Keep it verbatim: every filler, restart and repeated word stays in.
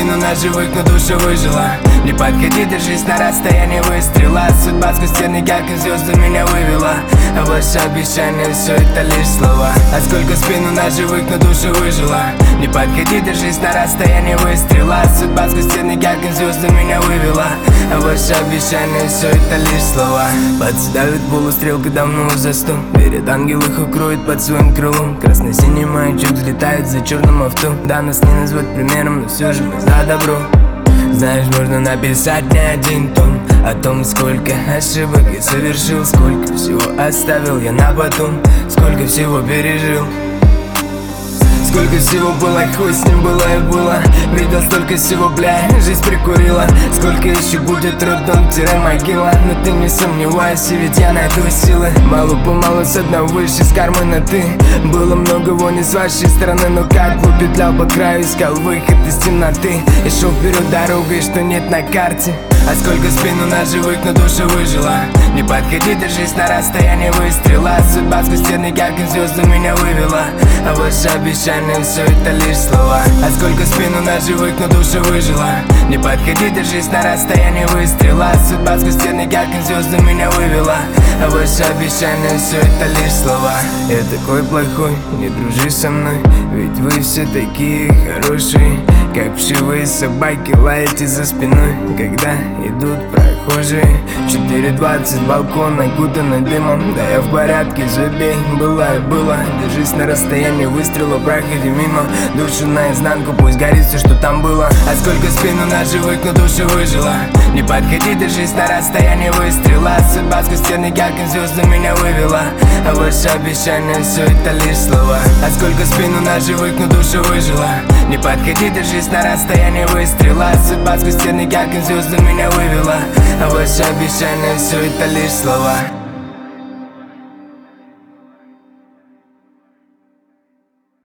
спину ножевых, но душа выжила. Не подходи, держись на расстоянии выстрела. Судьба сквозь стены ярких звезд меня вывела. А ваши обещания все это лишь слова. А сколько спину ножевых, но душа выжила. Не подходи, держись на расстоянии выстрела. Судьба сквозь стены ярких звезд меня вывела. А ваши обещания все это лишь слова. Подставит полустрел, когда вновь засту. Верят, ангел их укроет под своим крылом. Красно-синий маячок взлетает за черным авто. Да, нас не назвать примером, но все же мы за добро. Знаешь, можно написать не один том о том, сколько ошибок я совершил, сколько всего оставил я на потом, сколько всего пережил. Сколько всего было, хуй с ним было и было. Видел столько всего, бля, жизнь прикурила. Сколько еще будет трудом-могила. Но ты не сомневайся, ведь я найду силы. Мало-помалу с одного выше, с кармана ты. Было много вони с вашей стороны, но как бы петлял по краю, искал выход из темноты. И шел вперед дорогой, что нет на карте. А сколько спину ножевых, но душа выжила. Не подходи, держись на расстоянии выстрела. Судьба сквозь стены ярких звезд меня вывела. А ваши обещания все это лишь слова. А сколько спину ножевых, но душа выжила. Не подходи, держись на расстоянии выстрела. Судьба сквозь стены ярких звезд меня вывела. А ваши обещания все это лишь слова. Я такой плохой, не дружи со мной. Ведь вы все такие хорошие. Как вшивые собаки лаете за спиной, когда идут прохожие. Четыре двадцать, балкон окутанный дымом. Да я в порядке, забей, было и было. Держись на расстоянии выстрела, проходи мимо. Душу наизнанку, пусть горит все, что там было. А сколько спину ножевых, но душа выжила. Не подходи, держись на расстоянии выстрела. Судьба сквозь стены ярких звезд меня вывела. А ваши обещания все это лишь слова. А сколько спину ножевых, но душа выжила. Не подходи, держись на расстоянии выстрела. Судьба сквозь стены ярких звезд меня вывела. А ваши обещания все это лишь слова.